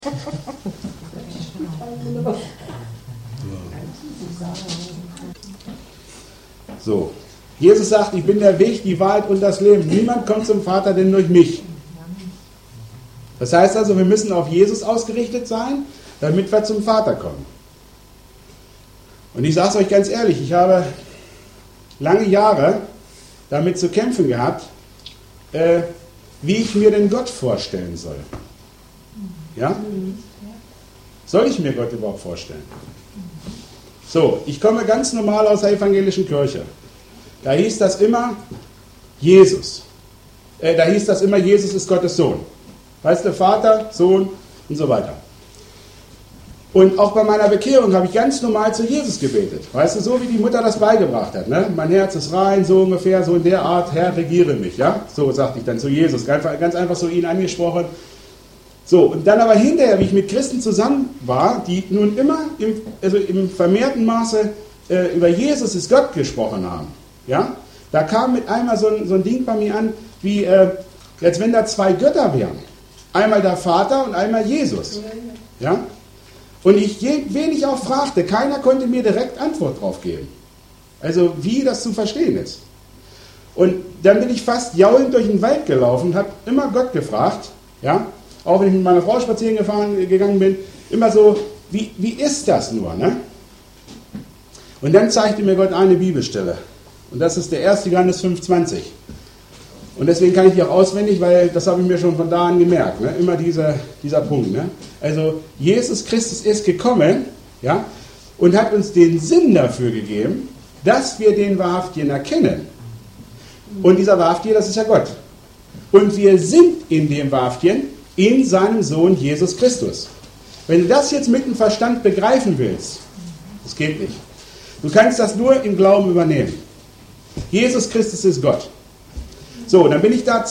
So, Jesus sagt, ich bin der Weg, die Wahrheit und das Leben. Niemand kommt zum Vater denn durch mich. Das heißt also, wir müssen auf Jesus ausgerichtet sein, damit wir zum Vater kommen. Und ich sage es euch ganz ehrlich, ich habe lange Jahre damit zu kämpfen gehabt, wie ich mir den Gott vorstellen soll. Ja? Soll ich mir Gott überhaupt vorstellen? So, ich komme ganz normal aus der evangelischen Kirche. Da hieß das immer Jesus. Da hieß das immer, Jesus ist Gottes Sohn. Weißt du, Vater, Sohn und so weiter. Und auch bei meiner Bekehrung habe ich ganz normal zu Jesus gebetet. Weißt du, so wie die Mutter das beigebracht hat. Ne? Mein Herz ist rein, so ungefähr, so in der Art, Herr, regiere mich. Ja? So sagte ich dann zu Jesus. Ganz einfach so ihn angesprochen. So, und dann aber hinterher, wie ich mit Christen zusammen war, die nun immer im vermehrten Maße über Jesus ist Gott gesprochen haben. Ja? Da kam mit einmal so ein Ding bei mir an, wie als wenn da zwei Götter wären. Einmal der Vater und einmal Jesus. Ja? Und wen ich auch fragte, keiner konnte mir direkt Antwort drauf geben. Also wie das zu verstehen ist. Und dann bin ich fast jaulend durch den Wald gelaufen und habe immer Gott gefragt, ja, auch wenn ich mit meiner Frau spazieren gegangen bin, immer so, wie ist das nur? Ne? Und dann zeigte mir Gott eine Bibelstelle. Und das ist der 1. Johannes 5,20. Und deswegen kann ich die auch auswendig, weil das habe ich mir schon von da an gemerkt. Ne? Immer dieser Punkt. Ne? Also Jesus Christus ist gekommen, ja, und hat uns den Sinn dafür gegeben, dass wir den Wahrhaftigen erkennen. Und dieser Wahrhaftige, das ist ja Gott. Und wir sind in dem Wahrhaftigen, in seinem Sohn Jesus Christus. Wenn du das jetzt mit dem Verstand begreifen willst, das geht nicht. Du kannst das nur im Glauben übernehmen. Jesus Christus ist Gott. So, dann bin ich da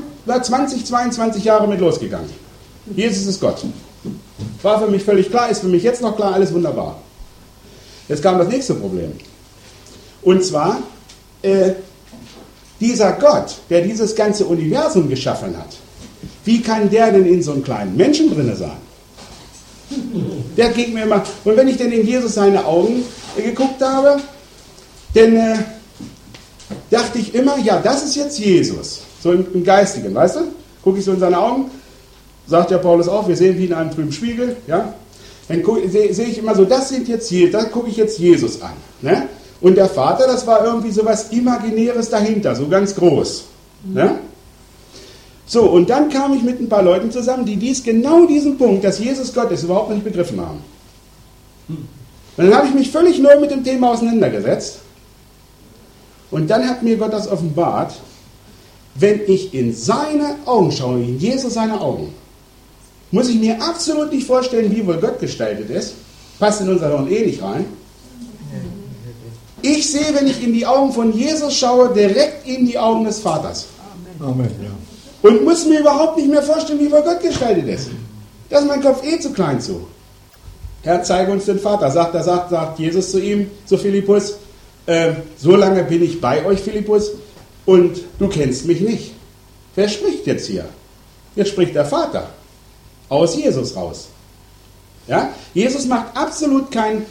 22 Jahre mit losgegangen. Jesus ist Gott. War für mich völlig klar, ist für mich jetzt noch klar, alles wunderbar. Jetzt kam das nächste Problem. Und zwar, dieser Gott, der dieses ganze Universum geschaffen hat, wie kann der denn in so einem kleinen Menschen drin sein? Der ging mir immer, und wenn ich denn in Jesus seine Augen geguckt habe, dann dachte ich immer, ja, das ist jetzt Jesus. So im Geistigen, weißt du? Gucke ich so in seine Augen, sagt ja Paulus auch, wir sehen wie in einem trüben Spiegel, ja? Dann sehe ich immer so, das gucke ich jetzt Jesus an. Ne? Und der Vater, das war irgendwie so was Imaginäres dahinter, so ganz groß. Ne? So, und dann kam ich mit ein paar Leuten zusammen, die genau diesen Punkt, dass Jesus Gott ist, überhaupt nicht begriffen haben. Und dann habe ich mich völlig neu mit dem Thema auseinandergesetzt. Und dann hat mir Gott das offenbart, wenn ich in seine Augen schaue, in Jesus seine Augen, muss ich mir absolut nicht vorstellen, wie wohl Gott gestaltet ist. Passt in unser Hirn eh nicht rein. Ich sehe, wenn ich in die Augen von Jesus schaue, direkt in die Augen des Vaters. Amen, ja. Und muss mir überhaupt nicht mehr vorstellen, wie wohl Gott gestaltet ist. Da ist mein Kopf eh zu klein zu. Herr, zeige uns den Vater. Sagt Jesus zu ihm, zu Philippus, so lange bin ich bei euch, Philippus, und du kennst mich nicht. Wer spricht jetzt hier? Jetzt spricht der Vater. Aus Jesus raus. Ja? Jesus macht absolut keinen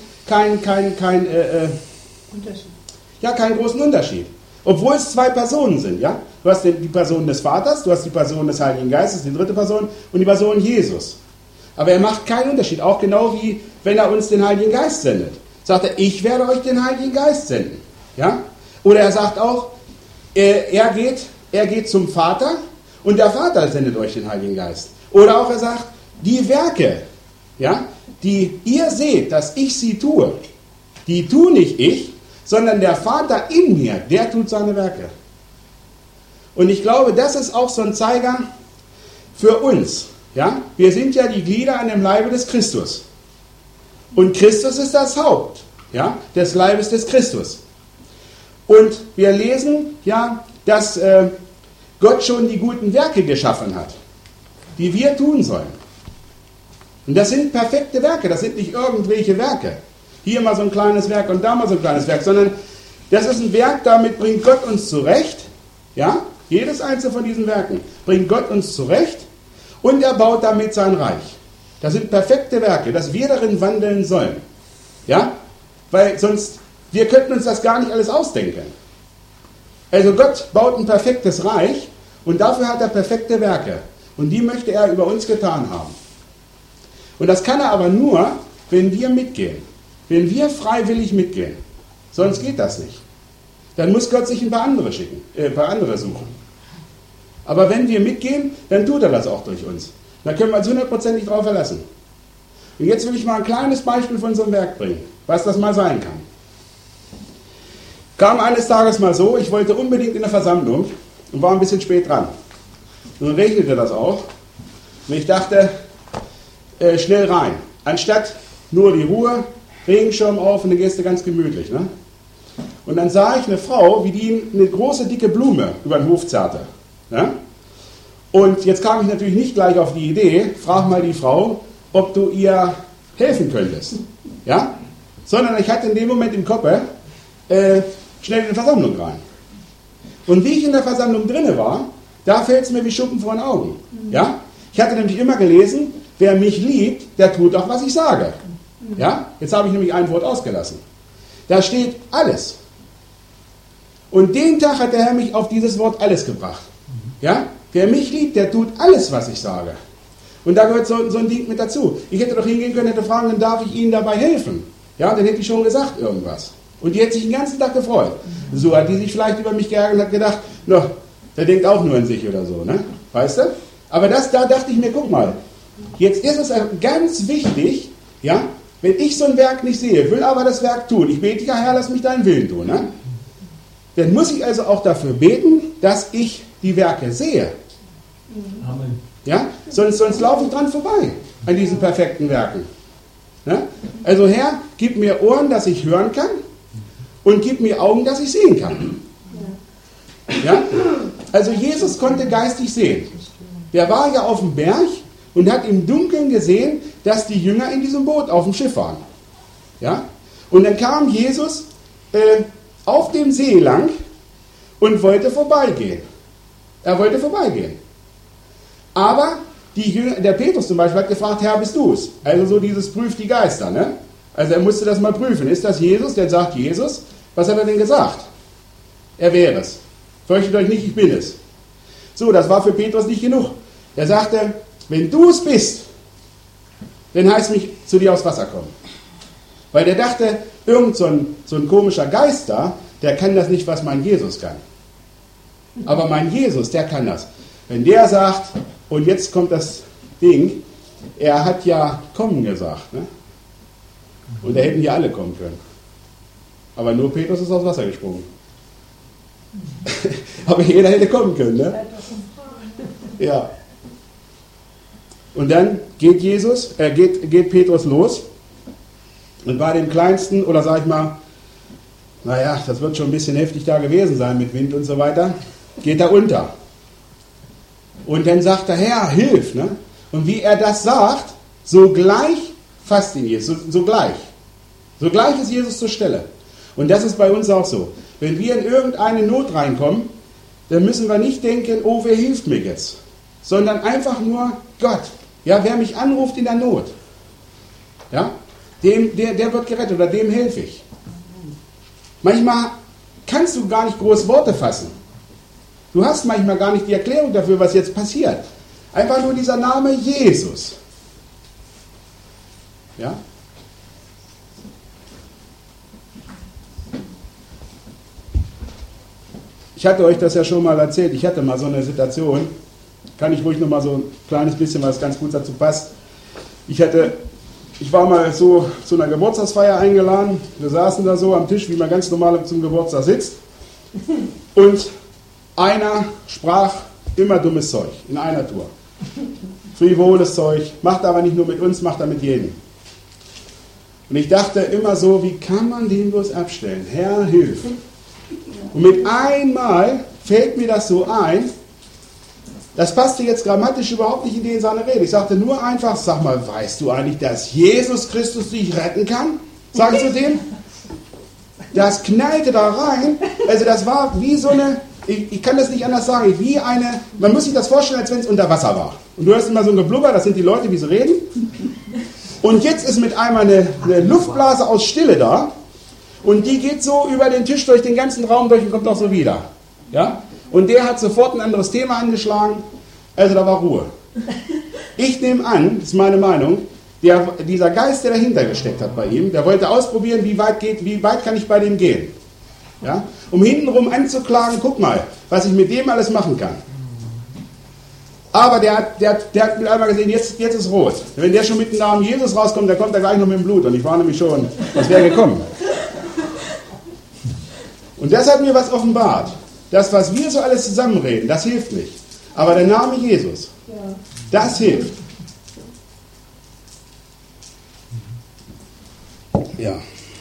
großen Unterschied. Obwohl es zwei Personen sind. Ja? Du hast die Person des Vaters, du hast die Person des Heiligen Geistes, die dritte Person, und die Person Jesus. Aber er macht keinen Unterschied. Auch genau wie wenn er uns den Heiligen Geist sendet. Sagt er, ich werde euch den Heiligen Geist senden. Ja? Oder er sagt auch, er geht zum Vater und der Vater sendet euch den Heiligen Geist. Oder auch er sagt, die Werke, ja, die ihr seht, dass ich sie tue, die tue nicht ich, sondern der Vater in mir, der tut seine Werke. Und ich glaube, das ist auch so ein Zeiger für uns. Ja? Wir sind ja die Glieder an dem Leibe des Christus. Und Christus ist das Haupt, ja, des Leibes des Christus. Und wir lesen, ja, dass Gott schon die guten Werke geschaffen hat, die wir tun sollen. Und das sind perfekte Werke, das sind nicht irgendwelche Werke. Hier mal so ein kleines Werk und da mal so ein kleines Werk, sondern das ist ein Werk, damit bringt Gott uns zurecht. Ja, jedes einzelne von diesen Werken bringt Gott uns zurecht und er baut damit sein Reich. Das sind perfekte Werke, dass wir darin wandeln sollen. Ja? Weil sonst, wir könnten uns das gar nicht alles ausdenken. Also Gott baut ein perfektes Reich und dafür hat er perfekte Werke. Und die möchte er über uns getan haben. Und das kann er aber nur, wenn wir mitgehen. Wenn wir freiwillig mitgehen. Sonst geht das nicht. Dann muss Gott sich ein paar andere suchen. Aber wenn wir mitgehen, dann tut er das auch durch uns. Da können wir uns 100% drauf verlassen. Und jetzt will ich mal ein kleines Beispiel von so einem Werk bringen, was das mal sein kann. Kam eines Tages mal so, ich wollte unbedingt in der Versammlung und war ein bisschen spät dran. Und dann regnete das auch. Und ich dachte, schnell rein. Anstatt nur die Ruhe, Regenschirm auf und dann gehst du ganz gemütlich. Ne? Und dann sah ich eine Frau, wie die eine große, dicke Blume über den Hof zerrte. Ja? Und jetzt kam ich natürlich nicht gleich auf die Idee, frag mal die Frau, ob du ihr helfen könntest. Ja? Sondern ich hatte in dem Moment im Kopf, schnell in die Versammlung rein. Und wie ich in der Versammlung drinne war, da fällt es mir wie Schuppen vor den Augen. Ja? Ich hatte nämlich immer gelesen, wer mich liebt, der tut auch, was ich sage. Ja? Jetzt habe ich nämlich ein Wort ausgelassen. Da steht alles. Und den Tag hat der Herr mich auf dieses Wort alles gebracht. Ja? Wer mich liebt, der tut alles, was ich sage. Und da gehört so ein Ding mit dazu. Ich hätte doch hingehen können, hätte fragen, dann darf ich Ihnen dabei helfen. Ja, dann hätte ich schon gesagt irgendwas. Und die hätte sich den ganzen Tag gefreut. So hat die sich vielleicht über mich geärgert und hat gedacht, no, der denkt auch nur an sich oder so, ne? Weißt du? Aber da dachte ich mir, guck mal, jetzt ist es ganz wichtig, ja, wenn ich so ein Werk nicht sehe, will aber das Werk tun, ich bete, ja Herr, lass mich deinen Willen tun, ne? Dann muss ich also auch dafür beten, dass ich die Werke sehe. Amen. Ja? Sonst laufe ich dran vorbei an diesen perfekten Werken. Ja? Also Herr, gib mir Ohren, dass ich hören kann und gib mir Augen, dass ich sehen kann. Ja? Also Jesus konnte geistig sehen. Der war ja auf dem Berg und hat im Dunkeln gesehen, dass die Jünger in diesem Boot auf dem Schiff waren. Ja? Und dann kam Jesus auf dem See lang und wollte vorbeigehen. Er wollte vorbeigehen. Aber der Petrus zum Beispiel hat gefragt, Herr, bist du es? Also so dieses prüft die Geister. Ne? Also er musste das mal prüfen. Ist das Jesus? Der sagt Jesus. Was hat er denn gesagt? Er wäre es. Fürchtet euch nicht, ich bin es. So, das war für Petrus nicht genug. Er sagte, wenn du es bist, dann heißt mich zu dir aufs Wasser kommen. Weil der dachte, irgend so ein komischer Geist da, der kann das nicht, was mein Jesus kann. Aber mein Jesus, der kann das. Wenn der sagt, und jetzt kommt das Ding, er hat ja kommen gesagt. Ne? Und da hätten ja alle kommen können. Aber nur Petrus ist aufs Wasser gesprungen. Aber jeder hätte kommen können. Ne? Ja. Und dann geht Petrus los und bei dem Kleinsten, oder sag ich mal, naja, das wird schon ein bisschen heftig da gewesen sein mit Wind und so weiter, geht er unter. Und dann sagt er, Herr, hilf. Ne? Und wie er das sagt, sogleich fasst ihn Jesus, sogleich. Sogleich ist Jesus zur Stelle. Und das ist bei uns auch so. Wenn wir in irgendeine Not reinkommen, dann müssen wir nicht denken, oh, wer hilft mir jetzt? Sondern einfach nur Gott. Ja, wer mich anruft in der Not, ja, der wird gerettet oder dem helfe ich. Manchmal kannst du gar nicht groß Worte fassen. Du hast manchmal gar nicht die Erklärung dafür, was jetzt passiert. Einfach nur dieser Name Jesus. Ja? Ich hatte euch das ja schon mal erzählt. Ich hatte mal so eine Situation. Kann ich ruhig noch mal so ein kleines bisschen, was ganz gut dazu passt. Ich war mal so zu einer Geburtstagsfeier eingeladen. Wir saßen da so am Tisch, wie man ganz normal zum Geburtstag sitzt. Und einer sprach immer dummes Zeug, in einer Tour. Frivoles Zeug, macht aber nicht nur mit uns, macht er mit jedem. Und ich dachte immer so, wie kann man den bloß abstellen? Herr, hilf. Und mit einmal fällt mir das so ein, das passte jetzt grammatisch überhaupt nicht in seine Rede. Ich sagte nur einfach, sag mal, weißt du eigentlich, dass Jesus Christus dich retten kann? Sag ich zu dem. Das knallte da rein. Also das war wie so eine, ich kann das nicht anders sagen, wie eine, man muss sich das vorstellen, als wenn es unter Wasser war. Und du hörst immer so ein Geblubber, das sind die Leute, wie sie reden. Und jetzt ist mit einmal eine Luftblase aus Stille da. Und die geht so über den Tisch durch den ganzen Raum durch und kommt auch so wieder. Ja? Und der hat sofort ein anderes Thema angeschlagen. Also da war Ruhe. Ich nehme an, das ist meine Meinung, dieser Geist, der dahinter gesteckt hat bei ihm, der wollte ausprobieren, wie weit kann ich bei dem gehen. Ja? Um hintenrum anzuklagen, guck mal, was ich mit dem alles machen kann. Aber der hat mit einmal gesehen, jetzt ist rot. Wenn der schon mit dem Namen Jesus rauskommt, dann kommt er gleich noch mit dem Blut. Und ich war nämlich schon, was wäre gekommen. Und das hat mir was offenbart. Das, was wir so alles zusammenreden, das hilft nicht. Aber der Name Jesus, das hilft. Ja.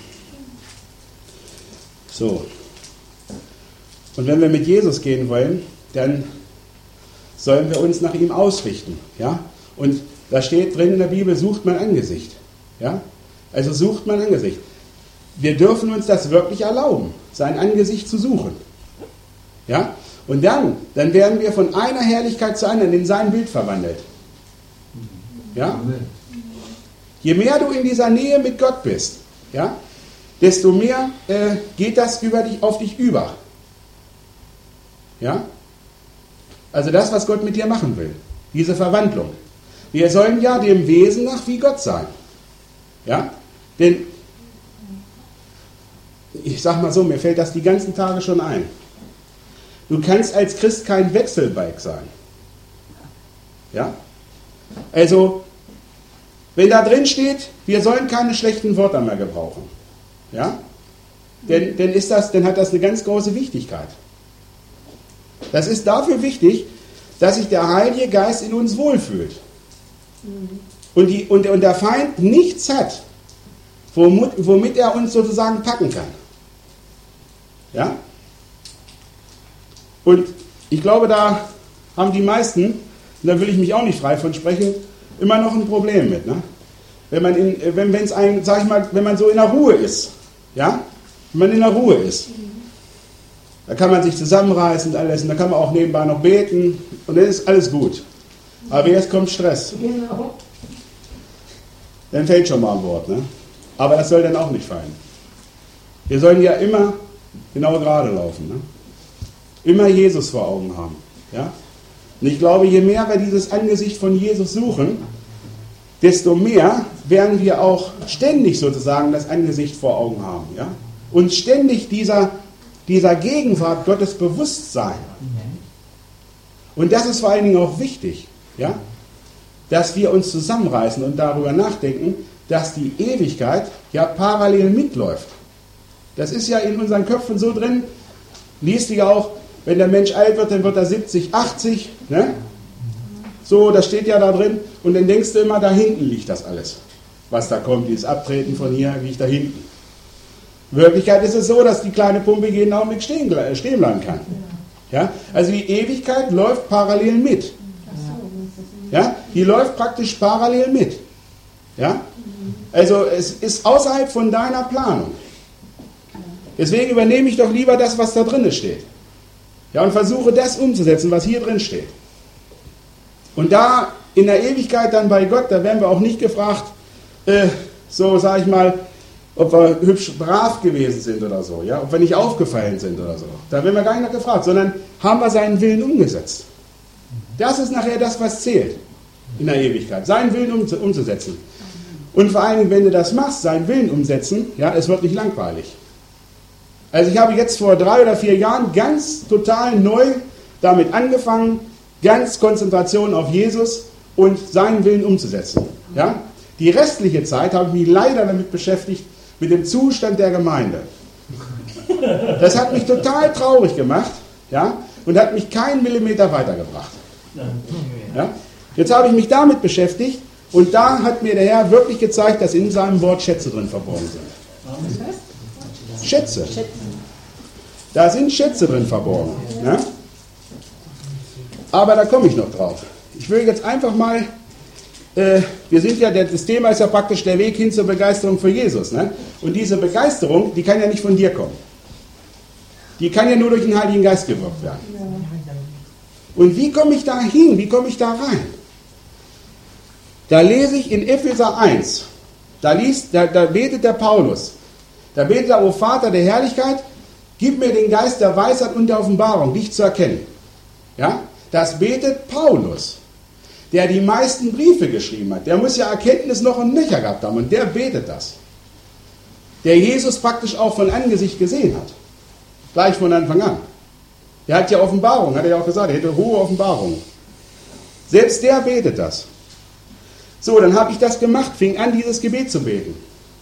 So. Und wenn wir mit Jesus gehen wollen, dann sollen wir uns nach ihm ausrichten. Ja? Und da steht drin in der Bibel, sucht mein Angesicht. Ja? Also sucht mein Angesicht. Wir dürfen uns das wirklich erlauben, sein Angesicht zu suchen. Ja? Und dann werden wir von einer Herrlichkeit zur anderen in sein Bild verwandelt. Ja? Je mehr du in dieser Nähe mit Gott bist, ja, desto mehr geht das auf dich über. Ja? Also das, was Gott mit dir machen will. Diese Verwandlung. Wir sollen ja dem Wesen nach wie Gott sein. Ja? Denn, ich sag mal so, mir fällt das die ganzen Tage schon ein. Du kannst als Christ kein Wechselbalg sein. Ja? Also, wenn da drin steht, wir sollen keine schlechten Wörter mehr gebrauchen. Ja? Dann hat das eine ganz große Wichtigkeit. Das ist dafür wichtig, dass sich der Heilige Geist in uns wohlfühlt. Und der Feind nichts hat, womit er uns sozusagen packen kann. Ja? Und ich glaube, da haben die meisten, und da will ich mich auch nicht frei von sprechen, immer noch ein Problem mit. Ne? Wenn man so in der Ruhe ist. Ja? Wenn man in der Ruhe ist. Da kann man sich zusammenreißen und alles. Und da kann man auch nebenbei noch beten. Und dann ist alles gut. Aber jetzt kommt Stress. Genau. Dann fällt schon mal ein Wort. Ne? Aber das soll dann auch nicht fallen. Wir sollen ja immer genau gerade laufen. Ne? Immer Jesus vor Augen haben. Ja? Und ich glaube, je mehr wir dieses Angesicht von Jesus suchen, desto mehr werden wir auch ständig sozusagen das Angesicht vor Augen haben. Ja? Und ständig dieser Gegenwart Gottes bewusst sein. Und das ist vor allen Dingen auch wichtig, ja? Dass wir uns zusammenreißen und darüber nachdenken, dass die Ewigkeit ja parallel mitläuft. Das ist ja in unseren Köpfen so drin, liest du ja auch, wenn der Mensch alt wird, dann wird er 70, 80, ne? So, das steht ja da drin, und dann denkst du immer, da hinten liegt das alles, was da kommt, dieses Abtreten von hier liegt da hinten. In Wirklichkeit ist es so, dass die kleine Pumpe jeden Augenblick stehen bleiben kann. Ja? Also die Ewigkeit läuft parallel mit. Ja? Die läuft praktisch parallel mit. Ja? Also es ist außerhalb von deiner Planung. Deswegen übernehme ich doch lieber das, was da drin steht. Ja, und versuche das umzusetzen, was hier drin steht. Und da in der Ewigkeit dann bei Gott, da werden wir auch nicht gefragt, so sage ich mal, ob wir hübsch brav gewesen sind oder so, ja, ob wir nicht aufgefallen sind oder so. Da werden wir gar nicht gefragt, sondern haben wir seinen Willen umgesetzt. Das ist nachher das, was zählt in der Ewigkeit, seinen Willen umzusetzen. Und vor allen Dingen, wenn du das machst, seinen Willen umsetzen, ja, es wird nicht langweilig. Also ich habe jetzt vor 3 oder 4 Jahren ganz total neu damit angefangen, ganz Konzentration auf Jesus und seinen Willen umzusetzen. Ja? Die restliche Zeit habe ich mich leider damit beschäftigt, mit dem Zustand der Gemeinde. Das hat mich total traurig gemacht, ja, und hat mich keinen Millimeter weitergebracht. Ja? Jetzt habe ich mich damit beschäftigt, und da hat mir der Herr wirklich gezeigt, dass in seinem Wort Schätze drin verborgen sind. Schätze. Da sind Schätze drin verborgen. Ja? Aber da komme ich noch drauf. Ich will jetzt einfach mal, wir sind ja, das Thema ist ja praktisch der Weg hin zur Begeisterung für Jesus. Ne? Und diese Begeisterung, die kann ja nicht von dir kommen. Die kann ja nur durch den Heiligen Geist gewirkt werden. Und wie komme ich da hin? Wie komme ich da rein? Da lese ich in Epheser 1, da betet der Paulus, da betet er, o Vater der Herrlichkeit, gib mir den Geist der Weisheit und der Offenbarung, dich zu erkennen. Ja? Das betet Paulus, der die meisten Briefe geschrieben hat. Der muss ja Erkenntnis noch und nöcher gehabt haben und der betet das. Der Jesus praktisch auch von Angesicht gesehen hat. Gleich von Anfang an. Der hat ja Offenbarung, hat er ja auch gesagt, er hätte hohe Offenbarung. Selbst der betet das. So, dann habe ich das gemacht, fing an, dieses Gebet zu beten.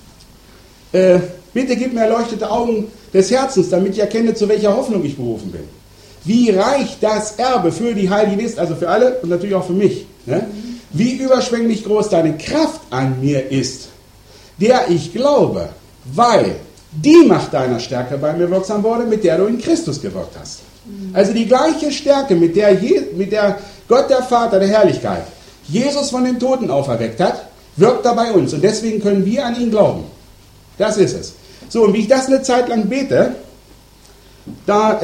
Bitte gib mir erleuchtete Augen des Herzens, damit ich erkenne, zu welcher Hoffnung ich berufen bin. Wie reich das Erbe für die Heiligen ist, also für alle und natürlich auch für mich. Ne? Wie überschwänglich groß deine Kraft an mir ist, der ich glaube, weil die Macht deiner Stärke bei mir wirksam wurde, mit der du in Christus gewirkt hast. Also die gleiche Stärke, mit der Gott der Vater der Herrlichkeit Jesus von den Toten auferweckt hat, wirkt da bei uns. Und deswegen können wir an ihn glauben. Das ist es. So, und wie ich das eine Zeit lang bete, da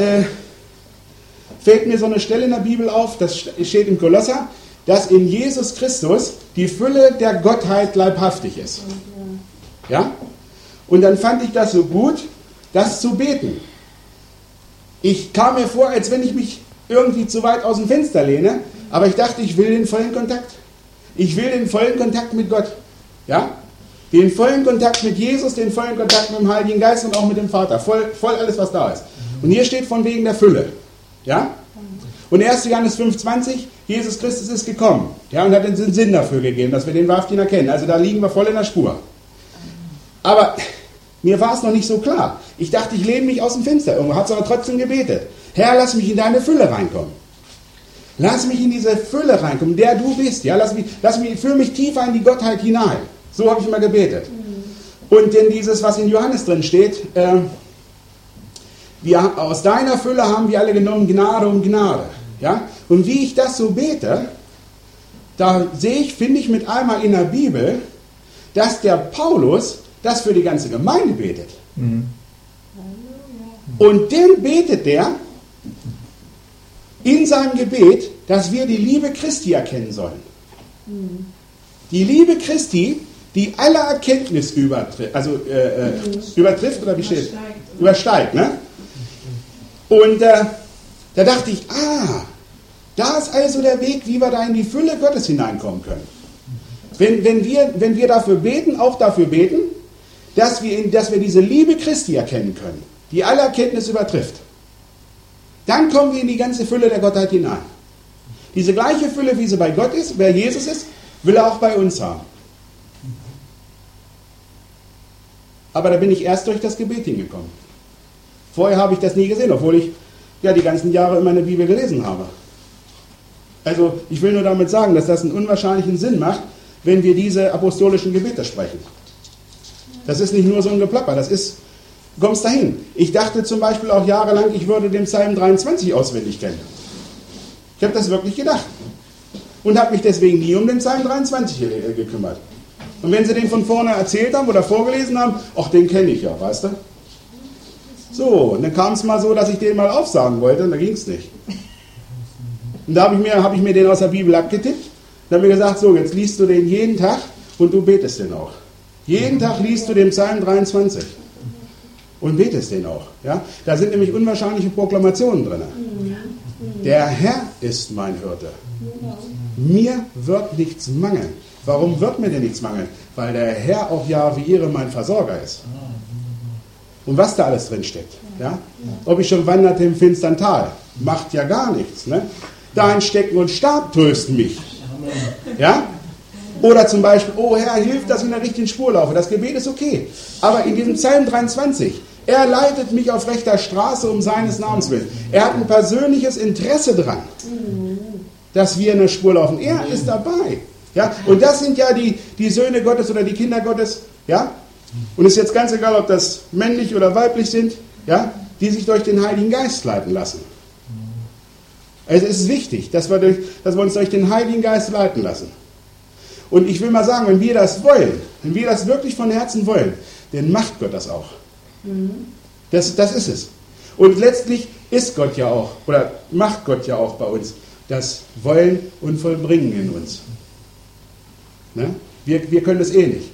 fällt mir so eine Stelle in der Bibel auf, das steht im Kolosser, dass in Jesus Christus die Fülle der Gottheit leibhaftig ist. Ja? Und dann fand ich das so gut, das zu beten. Ich kam mir vor, als wenn ich mich irgendwie zu weit aus dem Fenster lehne, aber ich dachte, ich will den vollen Kontakt. Ich will den vollen Kontakt mit Gott. Ja? Den vollen Kontakt mit Jesus, den vollen Kontakt mit dem Heiligen Geist und auch mit dem Vater. Voll alles, was da ist. Und hier steht von wegen der Fülle. Ja? Und 1. Johannes 5,20, Jesus Christus ist gekommen. Ja, und hat uns den Sinn dafür gegeben, dass wir den wahrhaftig erkennen. Also da liegen wir voll in der Spur. Aber mir war es noch nicht so klar. Ich dachte, ich lehne mich aus dem Fenster. Irgendwo hat es aber trotzdem gebetet. Herr, lass mich in deine Fülle reinkommen. Lass mich in diese Fülle reinkommen, der du bist. Ja, führ mich tiefer in die Gottheit hinein. So habe ich immer gebetet. Und denn dieses, was in Johannes drin steht, aus deiner Fülle haben wir alle genommen Gnade um Gnade. Ja? Und wie ich das so bete, da finde ich mit einmal in der Bibel, dass der Paulus das für die ganze Gemeinde betet. Mhm. Und den betet der in seinem Gebet, dass wir die Liebe Christi erkennen sollen. Mhm. Die Liebe Christi, die alle Erkenntnis übertrifft, übertrifft oder wie steht? Übersteigt, ne? Und da dachte ich, da ist also der Weg, wie wir da in die Fülle Gottes hineinkommen können. Wenn wir dafür beten, auch dafür beten, dass wir diese Liebe Christi erkennen können, die alle Erkenntnis übertrifft, dann kommen wir in die ganze Fülle der Gottheit hinein. Diese gleiche Fülle, wie sie bei Gott ist, wer Jesus ist, will er auch bei uns haben. Aber da bin ich erst durch das Gebet hingekommen. Vorher habe ich das nie gesehen, obwohl ich ja die ganzen Jahre immer eine Bibel gelesen habe. Also ich will nur damit sagen, dass das einen unwahrscheinlichen Sinn macht, wenn wir diese apostolischen Gebete sprechen. Das ist nicht nur so ein Geplapper, du kommst dahin. Ich dachte zum Beispiel auch jahrelang, ich würde den Psalm 23 auswendig kennen. Ich habe das wirklich gedacht. Und habe mich deswegen nie um den Psalm 23 gekümmert. Und wenn sie den von vorne erzählt haben oder vorgelesen haben, ach, den kenne ich ja, weißt du? So, und dann kam es mal so, dass ich den mal aufsagen wollte und da ging es nicht. Und da habe ich mir den aus der Bibel abgetippt. Dann habe ich gesagt, so, jetzt liest du den jeden Tag und du betest den auch. Jeden Tag liest du den Psalm 23 und betest den auch. Ja? Da sind nämlich unwahrscheinliche Proklamationen drin. Der Herr ist mein Hirte. Mir wird nichts mangeln. Warum wird mir denn nichts mangeln? Weil der Herr auch Jahwe mein Versorger ist. Und was da alles drin steckt. Ja? Ob ich schon wanderte im finstern Tal, macht ja gar nichts. Ne? Dein Stecken und Stab trösten mich. Ja? Oder zum Beispiel, oh Herr, hilf, dass ich in der richtigen Spur laufe. Das Gebet ist okay. Aber in diesem Psalm 23, er leitet mich auf rechter Straße um seines Namens willen. Er hat ein persönliches Interesse dran, dass wir in der Spur laufen. Er ist dabei. Ja? Und das sind ja die Söhne Gottes oder die Kinder Gottes. Ja? Und es ist jetzt ganz egal, ob das männlich oder weiblich sind, ja? Die sich durch den Heiligen Geist leiten lassen. Also es ist wichtig, dass wir uns durch den Heiligen Geist leiten lassen. Und ich will mal sagen, wenn wir das wollen, wenn wir das wirklich von Herzen wollen, dann macht Gott das auch. Das ist es. Und letztlich ist Gott ja auch, oder macht Gott ja auch bei uns das Wollen und Vollbringen in uns. Ne? Wir können es eh nicht.